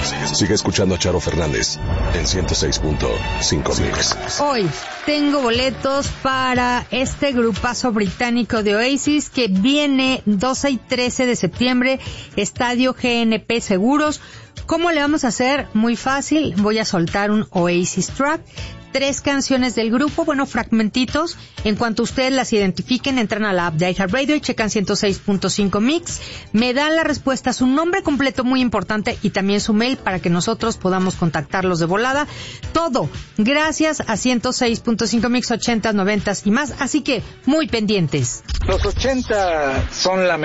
Sigue escuchando a Charo Fernández en 106.5 Mix. Hoy tengo boletos para este grupazo británico de Oasis que viene 12 y 13 de septiembre, Estadio GNP Seguros. ¿Cómo le vamos a hacer? Muy fácil, voy a soltar un Oasis track. 3 canciones del grupo, fragmentitos. En cuanto ustedes las identifiquen, entran a la app de iHeartRadio y checan 106.5 Mix. Me dan la respuesta, su nombre completo, muy importante, y también su mail para que nosotros podamos contactarlos de volada. Todo gracias a 106.5 Mix, 80s, 90s y más. Así que, muy pendientes. Los 80 son la